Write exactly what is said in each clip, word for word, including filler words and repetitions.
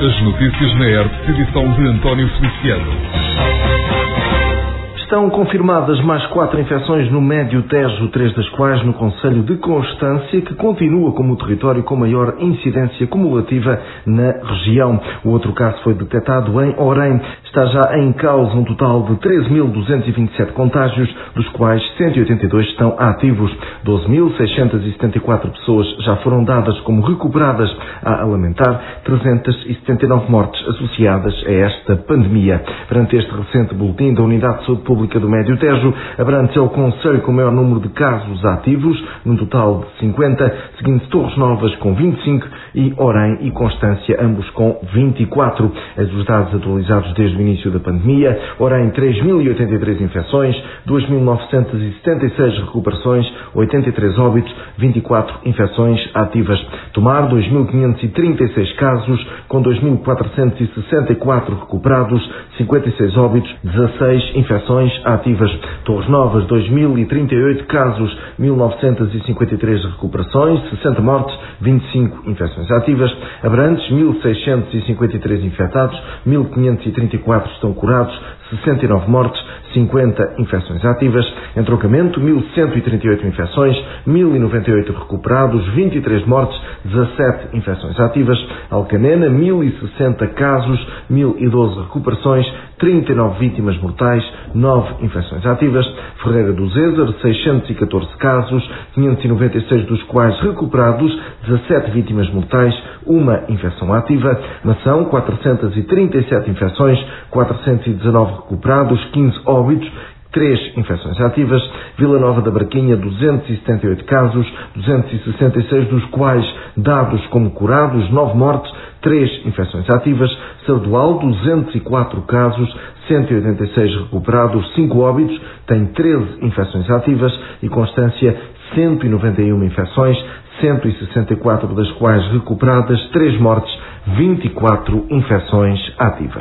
As notícias na R T P, edição de António Feliciano. Estão confirmadas mais quatro infecções no Médio Tejo, três das quais no concelho de Constância, que continua como o território com maior incidência cumulativa na região. O outro caso foi detectado em Orém. Está já em causa um total de treze mil duzentos e vinte e sete contágios, dos quais cento e oitenta e dois estão ativos. doze mil seiscentos e setenta e quatro pessoas já foram dadas como recuperadas. Há a lamentar trezentas e setenta e nove mortes associadas a esta pandemia. Perante este recente boletim da Unidade de Saúde Pública do Médio Tejo, Abrantes é o concelho com o maior número de casos ativos, num total de cinquenta, seguindo Torres Novas com vinte e cinco e Orém e Constância, ambos com vinte e quatro. As dos dados atualizados desde o início da pandemia: Orém três mil e oitenta e três infecções, dois mil novecentos e setenta e seis recuperações, oitenta e três óbitos, vinte e quatro infecções ativas. Tomar dois mil quinhentos e trinta e seis casos, com dois mil quatrocentos e sessenta e quatro recuperados, cinquenta e seis óbitos, dezasseis infecções ativas. Torres Novas, dois mil e trinta e oito casos, mil novecentos e cinquenta e três recuperações, sessenta mortes, vinte e cinco infecções ativas. Abrantes, mil seiscentos e cinquenta e três infectados, mil quinhentos e trinta e quatro estão curados, sessenta e nove mortes, cinquenta infecções ativas. Entrocamento, mil cento e trinta e oito infecções, mil e noventa e oito recuperados, vinte e três mortes, dezassete infecções ativas. Alcanena, mil e sessenta casos, mil e doze recuperações, trinta e nove vítimas mortais, nove infecções ativas. Ferreira do Zézer, seiscentos e catorze casos, quinhentos e noventa e seis dos quais recuperados, dezassete vítimas mortais, uma infecção ativa. Mação, quatrocentos e trinta e sete infecções, quatrocentos e dezanove recuperados, quinze óbitos, três infecções ativas. Vila Nova da Barquinha, duzentos e setenta e oito casos, duzentos e sessenta e seis dos quais dados como curados, nove mortes, três infecções ativas. Sardual, duzentos e quatro casos, cento e oitenta e seis recuperados, cinco óbitos, tem treze infecções ativas. E Constância, cento e noventa e uma infecções, cento e sessenta e quatro das quais recuperadas, três mortes, vinte e quatro infecções ativas.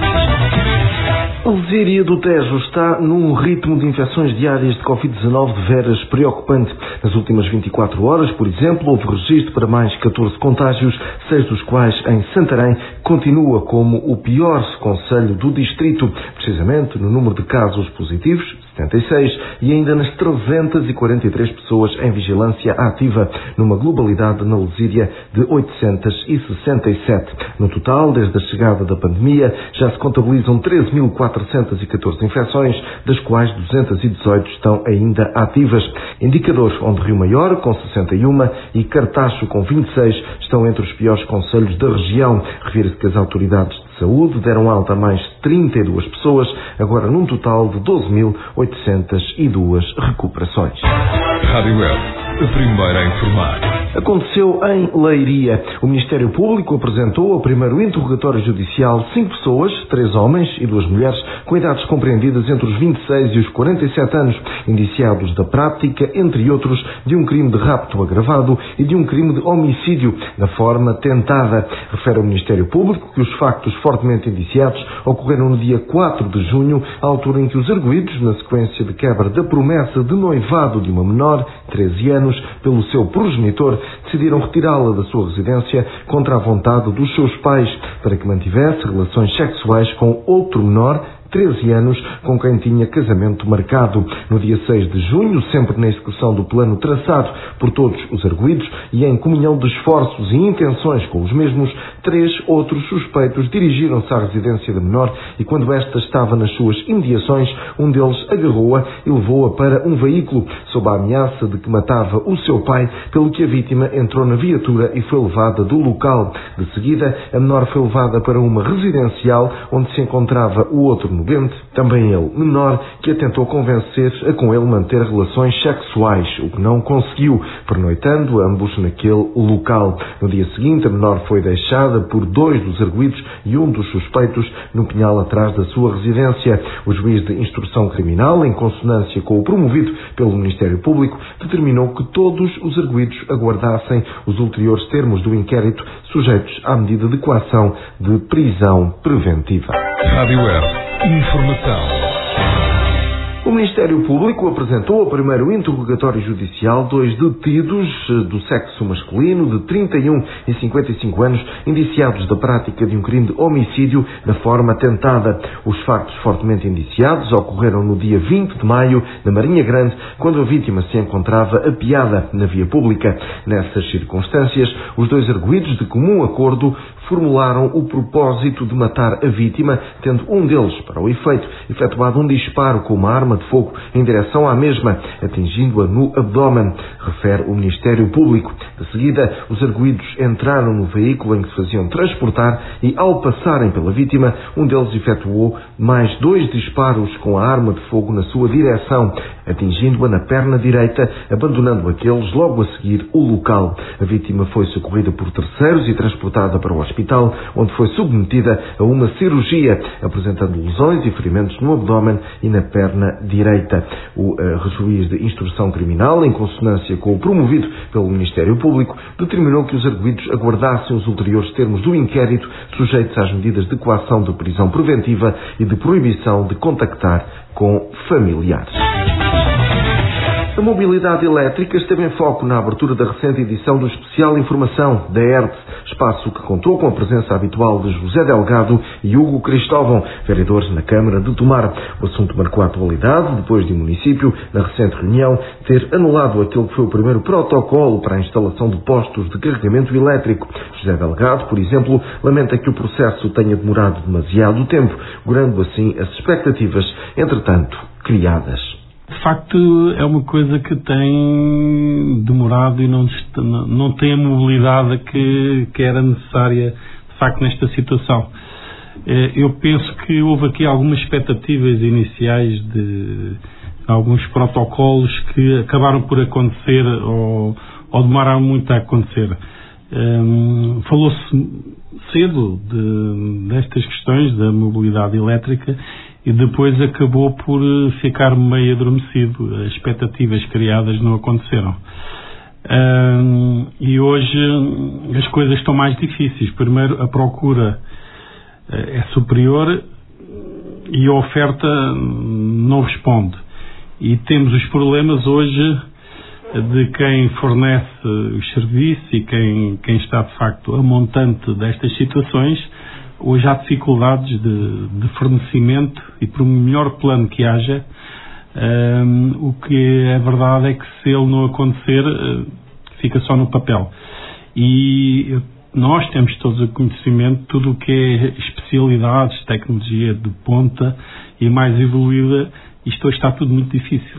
A Lesíria do Tejo está num ritmo de infecções diárias de covid dezanove de veras preocupante. Nas últimas vinte e quatro horas, por exemplo, houve registro para mais catorze contágios, seis dos quais em Santarém, que continua como o pior concelho do distrito, precisamente no número de casos positivos, setenta e seis, e ainda nas trezentas e quarenta e três pessoas em vigilância ativa, numa globalidade na Lesíria de oitocentos e sessenta e sete. No total, desde a chegada da pandemia, já se contabilizam treze mil quatrocentos e catorze infecções, das quais duzentos e dezoito estão ainda ativas. Indicadores onde Rio Maior, com sessenta e um, e Cartacho, com vinte e seis, estão entre os piores concelhos da região. Refere-se que as autoridades de saúde deram alta a mais trinta e duas pessoas, agora num total de doze mil oitocentos e duas recuperações. Rádio Web, a primeira a informar. Aconteceu em Leiria. O Ministério Público apresentou ao primeiro interrogatório judicial cinco pessoas, três homens e duas mulheres, com idades compreendidas entre os vinte e seis e os quarenta e sete anos, indiciados da prática, entre outros, de um crime de rapto agravado e de um crime de homicídio na forma tentada. Refere o Ministério Público que os factos fortemente indiciados ocorreram no dia quatro de junho, à altura em que os arguidos, na sequência de quebra da promessa de noivado de uma menor, treze anos, pelo seu progenitor, decidiram retirá-la da sua residência contra a vontade dos seus pais, para que mantivesse relações sexuais com outro menor, treze anos, com quem tinha casamento marcado. No dia seis de junho, sempre na execução do plano traçado por todos os arguidos e em comunhão de esforços e intenções com os mesmos, três outros suspeitos dirigiram-se à residência da menor e, quando esta estava nas suas imediações, um deles agarrou-a e levou-a para um veículo, sob a ameaça de que matava o seu pai, pelo que a vítima entrou na viatura e foi levada do local. De seguida, a menor foi levada para uma residencial onde se encontrava o outro também ele menor, que a tentou convencer a com ele manter relações sexuais, o que não conseguiu, pernoitando ambos naquele local. No dia seguinte, a menor foi deixada por dois dos arguidos e um dos suspeitos no pinhal atrás da sua residência. O juiz de instrução criminal, em consonância com o promovido pelo Ministério Público, determinou que todos os arguidos aguardassem os ulteriores termos do inquérito, sujeitos à medida de coação de prisão preventiva. Rádio Web. Informação. O Ministério Público apresentou ao primeiro interrogatório judicial dois detidos do sexo masculino de trinta e um e cinquenta e cinco anos, indiciados da prática de um crime de homicídio na forma tentada. Os factos fortemente indiciados ocorreram no dia vinte de maio, na Marinha Grande, quando a vítima se encontrava apeada na via pública. Nessas circunstâncias, os dois arguidos, de comum acordo, formularam o propósito de matar a vítima, tendo um deles, para o efeito, efetuado um disparo com uma arma de fogo em direção à mesma, atingindo-a no abdômen, refere o Ministério Público. De seguida, os arguidos entraram no veículo em que se faziam transportar e, ao passarem pela vítima, um deles efetuou mais dois disparos com a arma de fogo na sua direção, atingindo-a na perna direita, abandonando aqueles logo a seguir o local. A vítima foi socorrida por terceiros e transportada para o hospital, onde foi submetida a uma cirurgia, apresentando lesões e ferimentos no abdômen e na perna direita. O uh, juiz de instrução criminal, em consonância com o promovido pelo Ministério Público, determinou que os arguidos aguardassem os ulteriores termos do inquérito, sujeitos às medidas de coação de prisão preventiva e de proibição de contactar com familiares. A mobilidade elétrica esteve em foco na abertura da recente edição do Especial Informação da E R T, espaço que contou com a presença habitual de José Delgado e Hugo Cristóvão, vereadores na Câmara de Tomar. O assunto marcou a atualidade depois de o município, na recente reunião, ter anulado aquele que foi o primeiro protocolo para a instalação de postos de carregamento elétrico. José Delgado, por exemplo, lamenta que o processo tenha demorado demasiado tempo, gorando assim as expectativas, entretanto, criadas. De facto, é uma coisa que tem demorado e não, não tem a mobilidade que, que era necessária, de facto, nesta situação. Eu penso que houve aqui algumas expectativas iniciais de alguns protocolos que acabaram por acontecer ou, ou demoraram muito a acontecer. Um, falou-se cedo de, destas questões da mobilidade elétrica e depois acabou por ficar meio adormecido. As expectativas criadas não aconteceram. Um, e hoje as coisas estão mais difíceis. Primeiro, a procura é superior e a oferta não responde. E temos os problemas hoje de quem fornece os serviços e quem, quem está, de facto, a montante destas situações. Hoje há dificuldades de, de fornecimento e, por melhor plano que haja, um, o que é verdade é que, se ele não acontecer, uh, fica só no papel. E nós temos todos o conhecimento de tudo o que é especialidades, tecnologia de ponta e mais evoluída. Isto hoje está tudo muito difícil.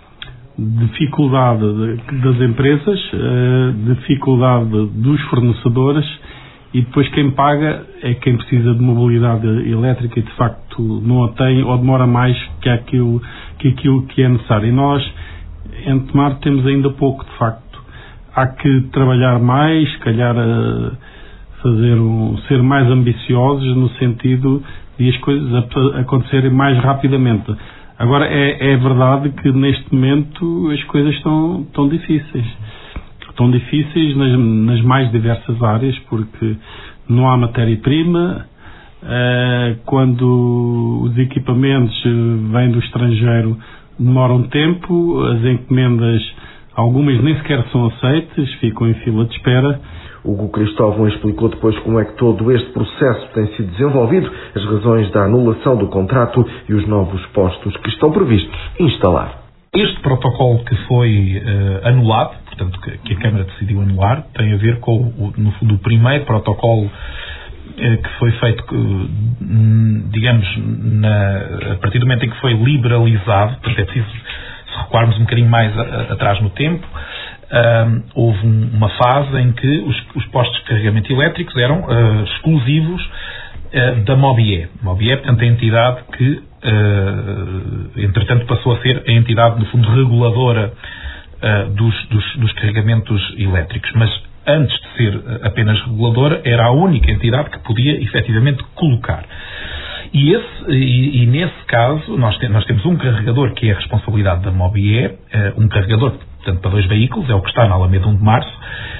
Dificuldade de, das empresas, uh, dificuldade dos fornecedores, e depois quem paga é quem precisa de mobilidade elétrica e, de facto, não a tem ou demora mais que aquilo que, aquilo que é necessário. E nós, em Tomar, temos ainda pouco, de facto. Há que trabalhar mais, se calhar a fazer um, ser mais ambiciosos no sentido de as coisas acontecerem mais rapidamente. Agora, é, é verdade que neste momento as coisas estão, estão difíceis. Estão difíceis nas, nas mais diversas áreas, porque não há matéria-prima. Uh, quando os equipamentos vêm do estrangeiro, demoram tempo, as encomendas, algumas nem sequer são aceitas, ficam em fila de espera. Hugo Cristóvão explicou depois como é que todo este processo tem sido desenvolvido, as razões da anulação do contrato e os novos postos que estão previstos instalar. Este protocolo que foi uh, anulado, portanto que, que a Câmara decidiu anular, tem a ver com o, no fundo, o primeiro protocolo uh, que foi feito, uh, digamos, na, a partir do momento em que foi liberalizado. Portanto, é preciso, se recuarmos um bocadinho mais a, a, atrás no tempo, uh, houve um, uma fase em que os, os postos de carregamento elétricos eram uh, exclusivos uh, da Mobie. Mobie, portanto, é a entidade que Uh, entretanto passou a ser a entidade, no fundo, reguladora uh, dos, dos, dos carregamentos elétricos, mas antes de ser apenas reguladora era a única entidade que podia efetivamente colocar. E, esse, e, e nesse caso nós, te, nós temos um carregador que é a responsabilidade da Mobie, uh, um carregador, portanto, para dois veículos, é o que está na Alameda um de Março,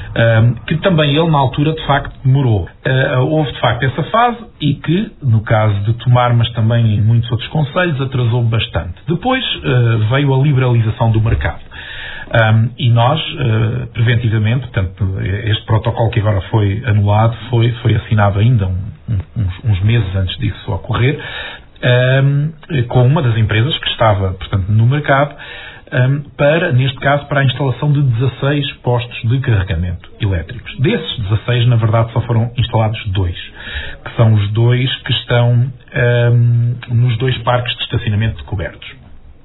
um, que também ele, na altura, de facto, demorou. Uh, houve, de facto, essa fase e que, no caso de Tomar, mas também em muitos outros concelhos, atrasou bastante. Depois uh, veio a liberalização do mercado. Um, e nós, uh, preventivamente, portanto, este protocolo que agora foi anulado foi, foi assinado ainda um, um, uns, uns meses antes disso ocorrer, um, com uma das empresas que estava, portanto, no mercado, um, para, neste caso, para a instalação de dezasseis postos de carregamento elétricos. Desses dezasseis, na verdade, só foram instalados dois, que são os dois que estão um, nos dois parques de estacionamento cobertos.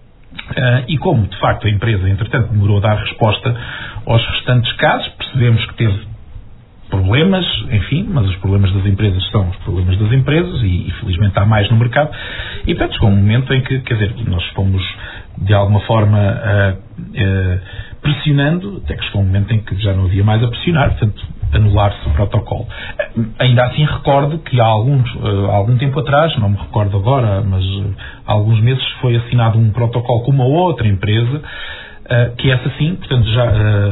Uh, e como, de facto, a empresa, entretanto, demorou a dar resposta aos restantes casos, percebemos que teve problemas, enfim, mas os problemas das empresas são os problemas das empresas e, e felizmente há mais no mercado. E, portanto, chegou um momento em que, quer dizer, nós fomos, de alguma forma, uh, uh, pressionando, até que chegou um momento em que já não havia mais a pressionar, portanto, anular-se o protocolo. Ainda assim recordo que há alguns, uh, algum tempo atrás, não me recordo agora, mas uh, há alguns meses foi assinado um protocolo com uma outra empresa, uh, que essa sim, portanto, já,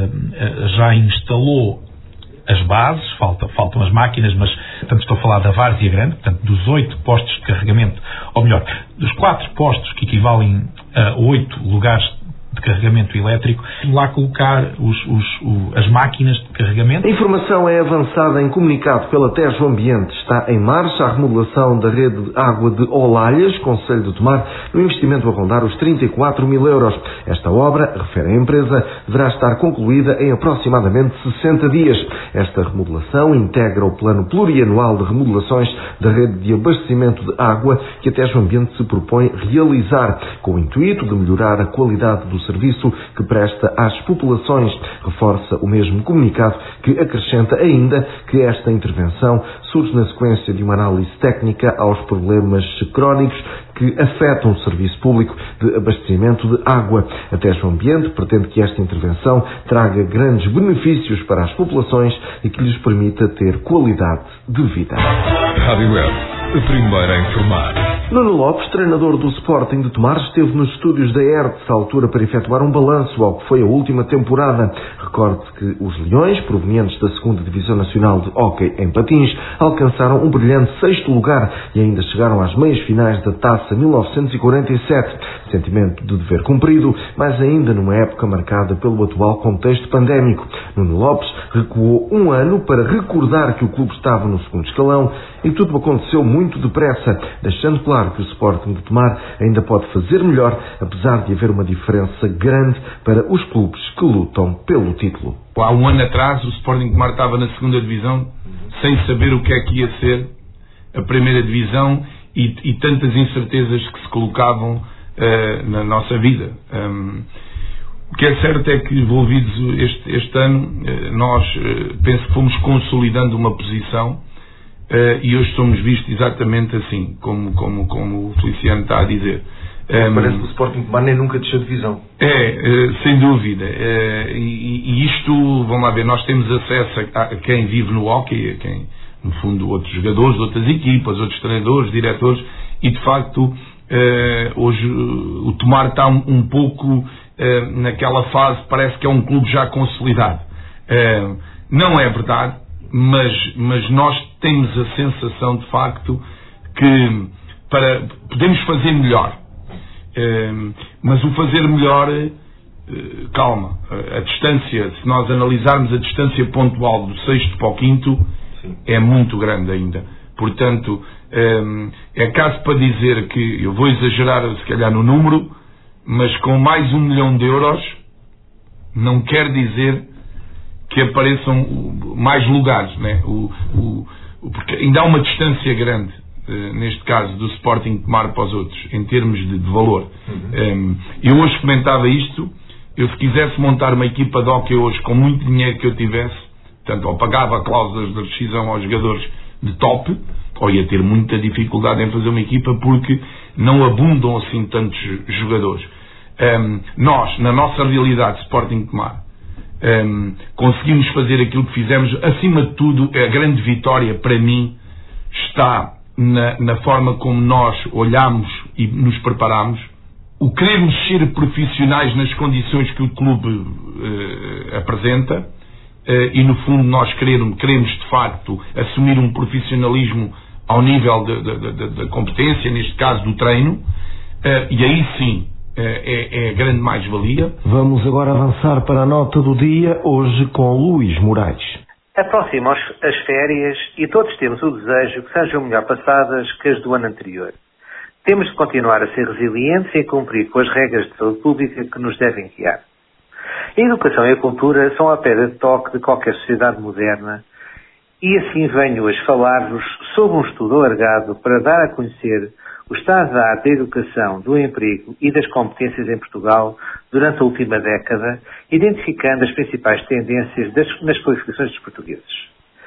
uh, já instalou as bases, falta, faltam as máquinas, mas, portanto, estou a falar da Várzea Grande, portanto, dos oito postos de carregamento, ou melhor, dos quatro postos que equivalem a oito lugares de carregamento elétrico, lá colocar os, os, o, as máquinas de carregamento. A informação é avançada em comunicado pela Tejo Ambiente. Está em marcha a remodelação da rede de água de Olalhas, concelho de Tomar, no investimento a rondar os trinta e quatro mil euros. Esta obra, refere a empresa, deverá estar concluída em aproximadamente sessenta dias. Esta remodelação integra o plano plurianual de remodelações da rede de abastecimento de água que a Tejo Ambiente se propõe realizar, com o intuito de melhorar a qualidade do serviço que presta às populações. Reforça o mesmo comunicado, que acrescenta ainda que esta intervenção surge na sequência de uma análise técnica aos problemas crónicos que afetam o serviço público de abastecimento de água. A Tejo Ambiente pretende que esta intervenção traga grandes benefícios para as populações e que lhes permita ter qualidade de vida. Rádio Web, a primeira a informar. Nuno Lopes, treinador do Sporting de Tomar, esteve nos estúdios da E R T S à altura para efetuar um balanço ao que foi a última temporada. Recorde que os Leões, provenientes da segunda Divisão Nacional de Hóquei em Patins, alcançaram um brilhante sexto lugar e ainda chegaram às meias finais da Taça mil novecentos e quarenta e sete. Sentimento de dever cumprido, mas ainda numa época marcada pelo atual contexto pandémico. Nuno Lopes recuou um ano para recordar que o clube estava no segundo escalão e tudo aconteceu muito depressa, deixando claro que o Sporting de Tomar ainda pode fazer melhor, apesar de haver uma diferença grande para os clubes que lutam pelo título. Há um ano atrás o Sporting de Tomar estava na segunda divisão sem saber o que é que ia ser a primeira divisão e, e tantas incertezas que se colocavam uh, na nossa vida. Um, o que é certo é que, envolvidos este, este ano, uh, nós uh, penso que fomos consolidando uma posição. Uh, e hoje somos vistos exatamente assim, como, como, como o Feliciano está a dizer. Um, Parece que o Sporting de Tomar nem nunca deixou de divisão. É, uh, sem dúvida. Uh, e, e isto, vamos lá ver, nós temos acesso a, a quem vive no hóquei, a quem, no fundo, outros jogadores, outras equipas, outros treinadores, diretores, e de facto, uh, hoje uh, o Tomar está um, um pouco uh, naquela fase, parece que é um clube já consolidado. Uh, não é verdade. Mas, mas nós temos a sensação, de facto, que para, podemos fazer melhor. Uh, mas o fazer melhor, uh, calma, a distância, se nós analisarmos a distância pontual do sexto para o quinto, sim, é muito grande ainda. Portanto, um, é caso para dizer que, eu vou exagerar se calhar no número, mas com mais um milhão de euros, não quer dizer que apareçam mais lugares, né? o, o, porque ainda há uma distância grande, uh, neste caso, do Sporting de Tomar para os outros, em termos de, de valor. Uhum. Um, eu hoje comentava isto, eu se quisesse montar uma equipa de hóquei hoje com muito dinheiro que eu tivesse, portanto, ou pagava cláusulas de rescisão aos jogadores de top, ou ia ter muita dificuldade em fazer uma equipa porque não abundam assim tantos jogadores. Um, nós, na nossa realidade, Sporting de Tomar, Um, conseguimos fazer aquilo que fizemos. Acima de tudo, a grande vitória para mim está na, na forma como nós olhamos e nos preparamos, o querermos ser profissionais nas condições que o clube uh, apresenta e no fundo nós queremos, queremos de facto assumir um profissionalismo ao nível da competência, neste caso do treino, e aí sim é, é a grande mais-valia. Vamos agora avançar para a nota do dia, hoje com Luís Moraes. Aproximam as férias e todos temos o desejo que sejam melhor passadas que as do ano anterior. Temos de continuar a ser resilientes e cumprir com as regras de saúde pública que nos devem guiar. A educação e a cultura são a pedra de toque de qualquer sociedade moderna e assim venho hoje falar-vos sobre um estudo alargado para dar a conhecer o estado da arte da educação, do emprego e das competências em Portugal durante a última década, identificando as principais tendências das, nas qualificações dos portugueses,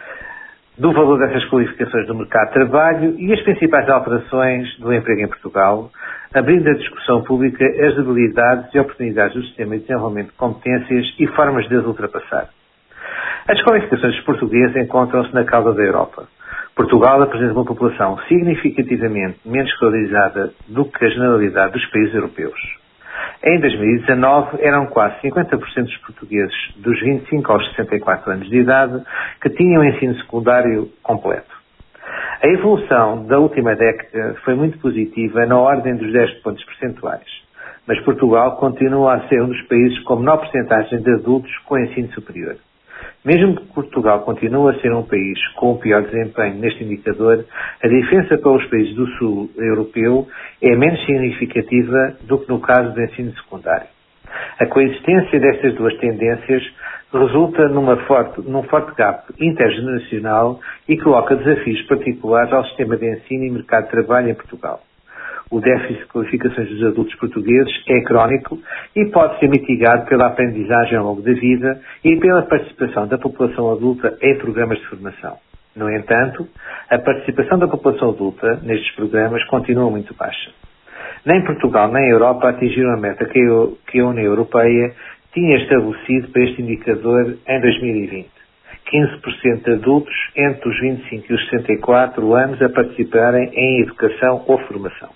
do valor dessas qualificações no mercado de trabalho e as principais alterações do emprego em Portugal, abrindo a discussão pública as debilidades e oportunidades do sistema de desenvolvimento de competências e formas de as ultrapassar. As qualificações dos portugueses encontram-se na cauda da Europa. Portugal apresenta uma população significativamente menos escolarizada do que a generalidade dos países europeus. Em dois mil e dezanove, eram quase cinquenta por cento dos portugueses dos vinte e cinco aos sessenta e quatro anos de idade que tinham ensino secundário completo. A evolução da última década foi muito positiva na ordem dos dez pontos percentuais, mas Portugal continua a ser um dos países com menor percentagem de adultos com ensino superior. Mesmo que Portugal continue a ser um país com o pior desempenho neste indicador, a diferença para os países do sul europeu é menos significativa do que no caso do ensino secundário. A coexistência destas duas tendências resulta numa forte, num forte gap intergeneracional e coloca desafios particulares ao sistema de ensino e mercado de trabalho em Portugal. O déficit de qualificações dos adultos portugueses é crónico e pode ser mitigado pela aprendizagem ao longo da vida e pela participação da população adulta em programas de formação. No entanto, a participação da população adulta nestes programas continua muito baixa. Nem Portugal nem a Europa atingiram a meta que a União Europeia tinha estabelecido para este indicador em dois mil e vinte. quinze por cento de adultos entre os vinte e cinco e os sessenta e quatro anos a participarem em educação ou formação.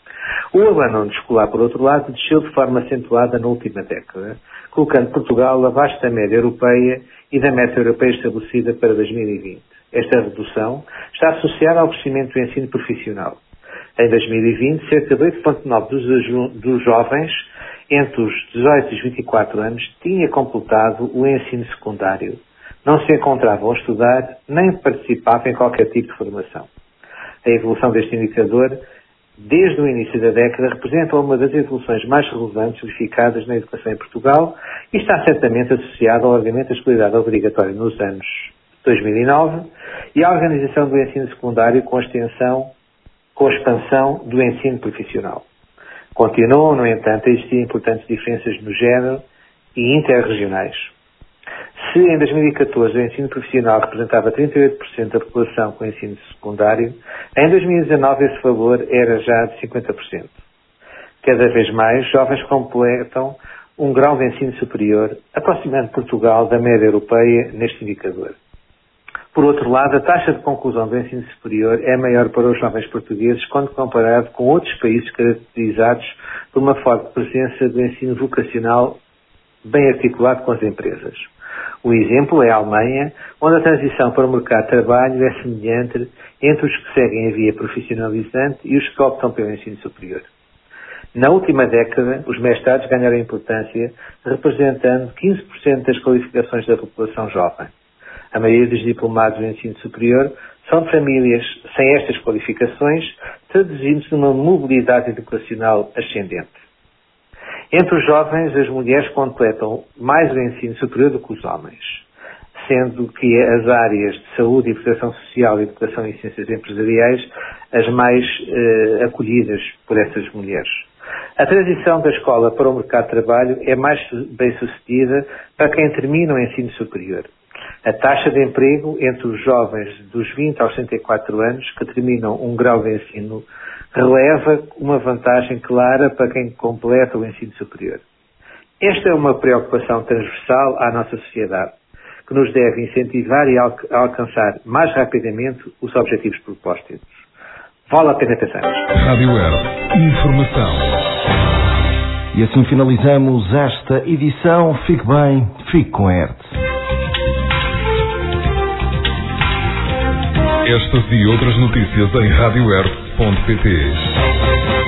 O abandono escolar, por outro lado, desceu de forma acentuada na última década, colocando Portugal abaixo da média europeia e da meta europeia estabelecida para dois mil e vinte. Esta redução está associada ao crescimento do ensino profissional. Em dois mil e vinte, cerca de oito vírgula nove por cento dos, dos jovens entre os dezoito e os vinte e quatro anos tinha completado o ensino secundário. Não se encontravam a estudar nem participavam em qualquer tipo de formação. A evolução deste indicador desde o início da década, representa uma das evoluções mais relevantes verificadas na educação em Portugal e está certamente associada ao alargamento da escolaridade obrigatória nos anos dois mil e nove e à organização do ensino secundário com a extensão, com a expansão do ensino profissional. Continuam, no entanto, a existir importantes diferenças no género e interregionais. Se em dois mil e catorze o ensino profissional representava trinta e oito por cento da população com ensino secundário, em dois mil e dezanove esse valor era já de cinquenta por cento. Cada vez mais jovens completam um grau de ensino superior, aproximando Portugal da média europeia neste indicador. Por outro lado, a taxa de conclusão do ensino superior é maior para os jovens portugueses quando comparado com outros países caracterizados por uma forte presença do ensino vocacional bem articulado com as empresas. O exemplo é a Alemanha, onde a transição para o mercado de trabalho é semelhante entre os que seguem a via profissionalizante e os que optam pelo ensino superior. Na última década, os mestrados ganharam importância, representando quinze por cento das qualificações da população jovem. A maioria dos diplomados do ensino superior são de famílias sem estas qualificações, traduzindo-se numa mobilidade educacional ascendente. Entre os jovens, as mulheres completam mais o ensino superior do que os homens, sendo que as áreas de saúde e proteção social, educação e ciências empresariais as mais eh, acolhidas por essas mulheres. A transição da escola para o mercado de trabalho é mais bem sucedida para quem termina o ensino superior. A taxa de emprego entre os jovens dos vinte aos sessenta e quatro anos que terminam um grau de ensino releva uma vantagem clara para quem completa o ensino superior. Esta é uma preocupação transversal à nossa sociedade, que nos deve incentivar e al- a alcançar mais rapidamente os objetivos propostos. Vale a pena pensar. Rádio Hertz. Informação. E assim finalizamos esta edição. Fique bem, fique com a Hertz. Estas e outras notícias em rádio r ponto pt.